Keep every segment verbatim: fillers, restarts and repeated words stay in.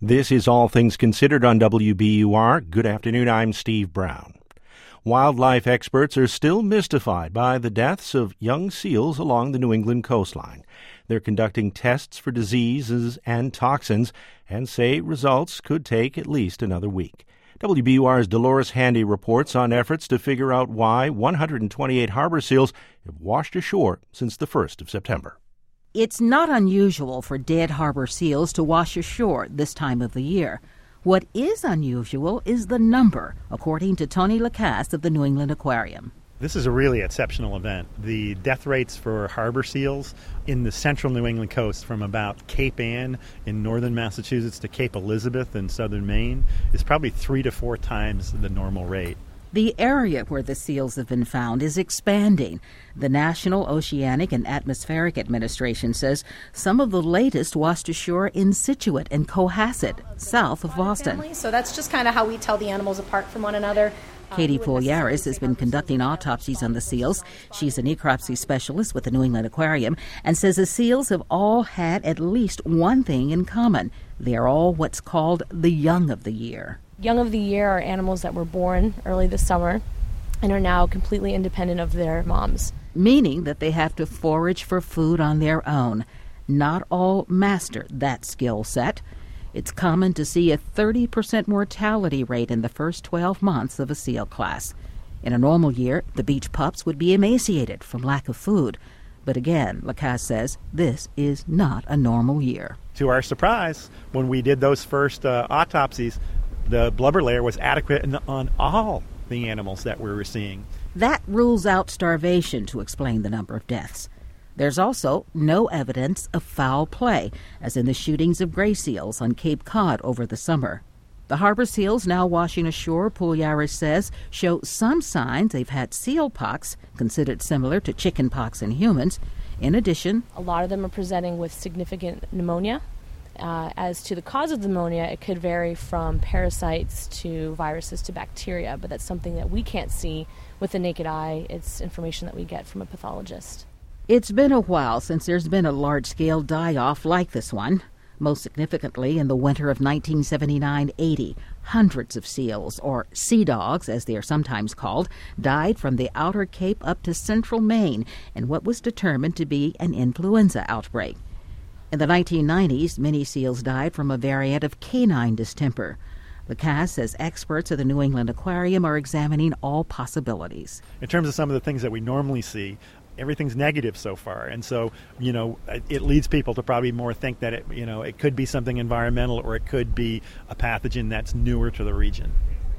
This is All Things Considered on W B U R. Good afternoon, I'm Steve Brown. Wildlife experts are still mystified by the deaths of young seals along the New England coastline. They're conducting tests for diseases and toxins and say results could take at least another week. W B U R's Dolores Handy reports on efforts to figure out why one hundred twenty-eight harbor seals have washed ashore since the first of September. It's not unusual for dead harbor seals to wash ashore this time of the year. What is unusual is the number, according to Tony Lacasse of the New England Aquarium. This is a really exceptional event. The death rates for harbor seals in the central New England coast from about Cape Ann in northern Massachusetts to Cape Elizabeth in southern Maine is probably three to four times the normal rate. The area where the seals have been found is expanding. The National Oceanic and Atmospheric Administration says some of the latest washed ashore in Scituate and Cohasset, south of Boston. So that's just kind of how we tell the animals apart from one another. Katie Pouliaris has been conducting autopsies on the seals. She's a necropsy specialist with the New England Aquarium and says the seals have all had at least one thing in common. They are all what's called the young of the year. Young of the year are animals that were born early this summer and are now completely independent of their moms. Meaning that they have to forage for food on their own. Not all master that skill set. It's common to see a thirty percent mortality rate in the first twelve months of a seal class. In a normal year, the beach pups would be emaciated from lack of food. But again, Lacasse says this is not a normal year. To our surprise, when we did those first uh, autopsies, the blubber layer was adequate in the, on all the animals that we were seeing. That rules out starvation to explain the number of deaths. There's also no evidence of foul play, as in the shootings of gray seals on Cape Cod over the summer. The harbor seals now washing ashore, Pouliaris says, show some signs they've had seal pox, considered similar to chicken pox in humans. In addition, a lot of them are presenting with significant pneumonia. Uh, as to the cause of pneumonia, it could vary from parasites to viruses to bacteria, but that's something that we can't see with the naked eye. It's information that we get from a pathologist. It's been a while since there's been a large-scale die-off like this one. Most significantly, in the winter of nineteen seventy-nine eighty, hundreds of seals, or sea dogs as they are sometimes called, died from the outer Cape up to central Maine in what was determined to be an influenza outbreak. In the nineteen nineties, many seals died from a variant of canine distemper. Lacasse says experts at the New England Aquarium are examining all possibilities. In terms of some of the things that we normally see, everything's negative so far. And so, you know, it leads people to probably more think that, it, you know, it could be something environmental or it could be a pathogen that's newer to the region.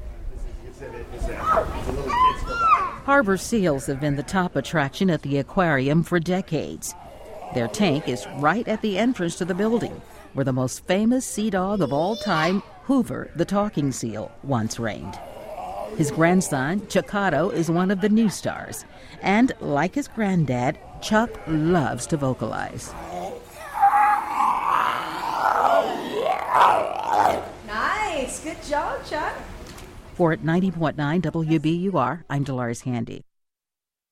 Harbor seals have been the top attraction at the aquarium for decades. Their tank is right at the entrance to the building, where the most famous sea dog of all time, Hoover the talking seal, once reigned. His grandson, Chuckato, is one of the new stars. And like his granddad, Chuck loves to vocalize. Nice. Good job, Chuck. For ninety point nine W B U R, I'm Dolores Handy.